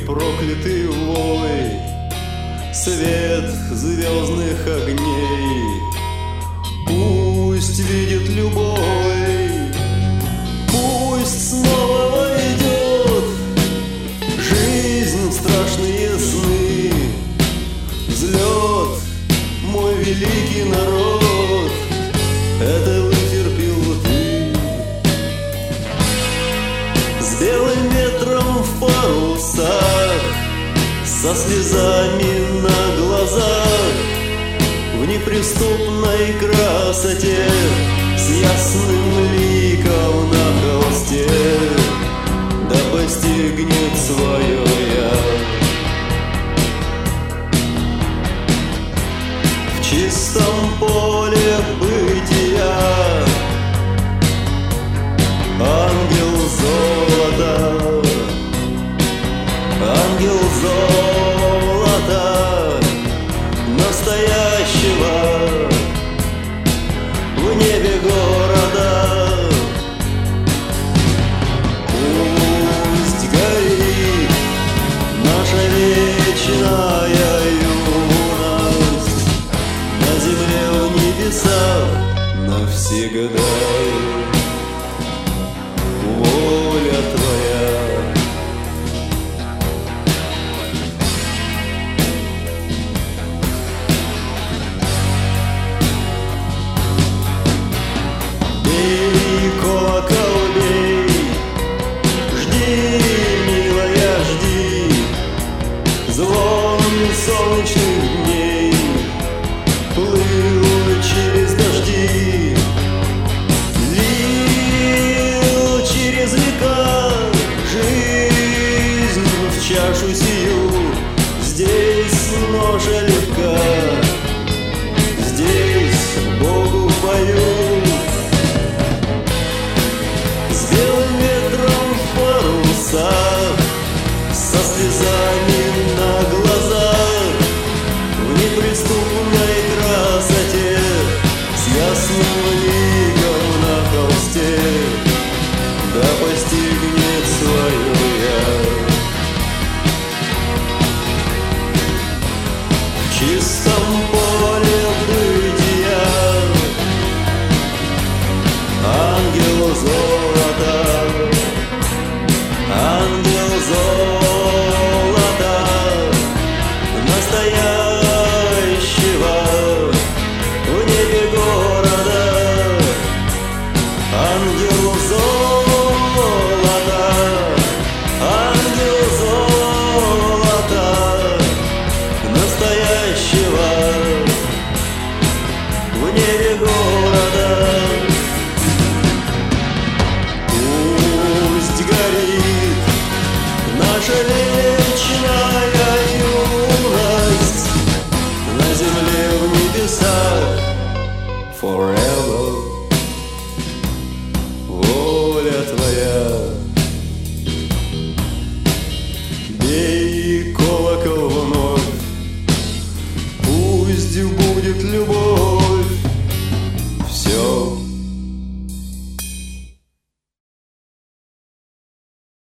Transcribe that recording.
проклятый вой, свет звездных огней. Пусть видит любой, пусть снова войдет жизнь в страшные сны. Взлет, мой великий народ, это вытерпел ты. С белым ветром в парусах, со слезами на глазах, в неприступной красоте, с ясным ликом на холсте, да постигнет свое я. В чистом поле бытия ангел золота, ангел золота настоящего в небе города. Пусть горит наша вечная юность на земле, в небесах навсегда. Воля твоя. Бей, колокол, бей, жди, милая, жди, звон солнечных дней плыл через дожди, лил через века жизнь в чашу сию. Здесь ножа легка, здесь Богу пою. С белым ветром в парусах, со слезами на глазах, в неприступной красоте, с ясным ликом на холсте, да постигнет свое я. В чистом поле бытия ангел золота, ангел золота настоящего в небе города. Ангел золота, ангел золота настоящего в небе города. Пусть горит наша вечная юность на земле, в небесах forever.